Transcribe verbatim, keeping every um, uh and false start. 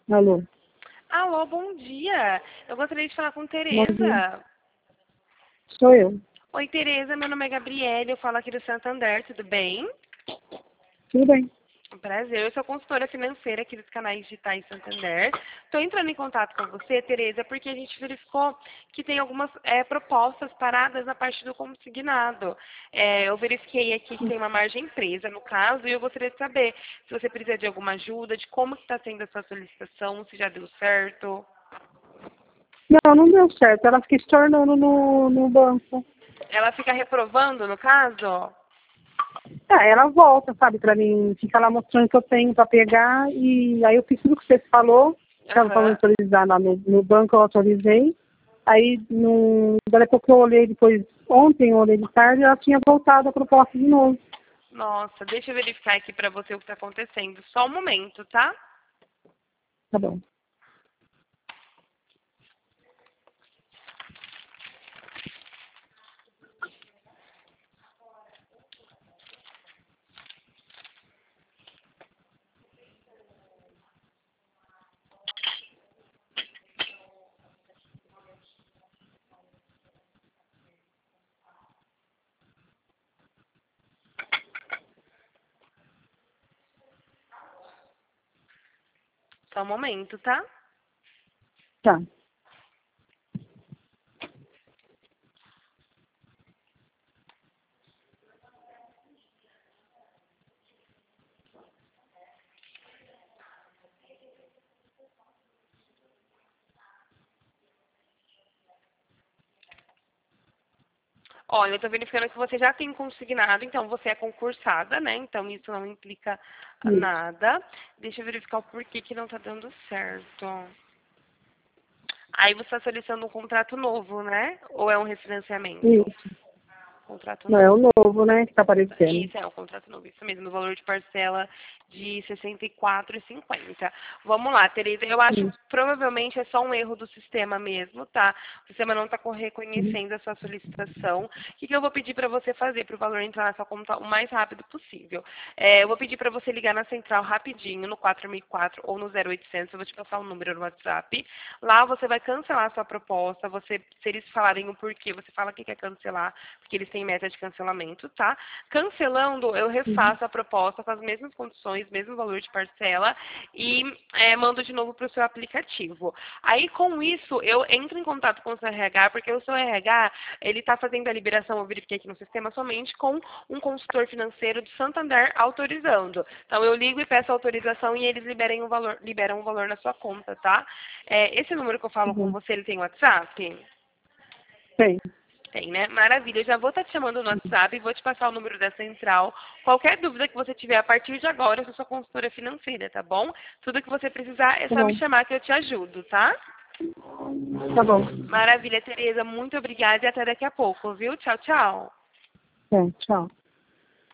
Alô? Alô, bom dia. Eu gostaria de falar com Bom dia. Tereza. Sou eu. Oi, Tereza. Meu nome é Gabriele. Eu falo aqui do Santander. Tudo bem? Tudo bem? Prazer. Eu sou consultora financeira aqui dos canais digitais Santander. Estou entrando em contato com você, Tereza, porque a gente verificou que tem algumas é, propostas paradas na parte do consignado. É, eu verifiquei aqui que tem uma margem presa, no caso, e eu gostaria de saber se você precisa de alguma ajuda, de como está sendo a sua solicitação, se já deu certo. Não, não deu certo. Ela fica estornando no, no banco. Ela fica reprovando, no caso? Ah, ela volta, sabe, pra mim. Fica lá mostrando que eu tenho pra pegar. E aí eu fiz tudo que você falou. Estava falando Aham. autorizar lá no, no banco, eu autorizei. Aí, no, daí a pouco eu olhei depois, ontem eu olhei de tarde, ela tinha voltado a proposta de novo. Nossa, deixa eu verificar aqui pra você o que tá acontecendo. Só um momento, tá? Tá bom. Só um momento, tá? Tá. Olha, eu tô verificando que você já tem consignado, então você é concursada, né? Então isso não implica Isso. nada. Deixa eu verificar o porquê que não tá dando certo. Aí você está solicitando um contrato novo, né? Ou é um refinanciamento? Isso. Contrato Não, é novo. o novo, né, que tá aparecendo. Isso é um contrato novo, isso mesmo, no valor de parcela de sessenta e quatro reais e cinquenta centavos. Vamos lá, Tereza, eu acho que Isso. provavelmente é só um erro do sistema mesmo, tá? O sistema não está Uhum. reconhecendo a sua solicitação. O que, que eu vou pedir para você fazer para o valor entrar na sua conta o mais rápido possível? É, eu vou pedir para você ligar na central rapidinho, no quatro mil e quatro ou no zero oitocentos, eu vou te passar o número no WhatsApp. Lá você vai cancelar a sua proposta, você, se eles falarem o porquê, você fala que quer cancelar, porque eles têm meta de cancelamento, tá? Cancelando, eu Uhum. refaço a proposta com as mesmas condições, mesmo valor de parcela e é, mando de novo para o seu aplicativo. Aí, com isso, eu entro em contato com o seu R H, porque o seu R H, ele está fazendo a liberação, eu verifiquei aqui no sistema, somente com um consultor financeiro de Santander autorizando. Então, eu ligo e peço autorização e eles liberem um valor, liberam um valor na sua conta, tá? É, esse número que eu falo com Uhum. você, ele tem WhatsApp? Tem. Tem, né? Maravilha. Eu já vou estar te chamando no WhatsApp e vou te passar o número da central. Qualquer dúvida que você tiver a partir de agora, eu sou sua consultora financeira, tá bom? Tudo que você precisar é Tá só me bom. chamar que eu te ajudo, tá? Tá bom. Maravilha, Tereza. Muito obrigada e até daqui a pouco, viu? Tchau, tchau. É, tchau.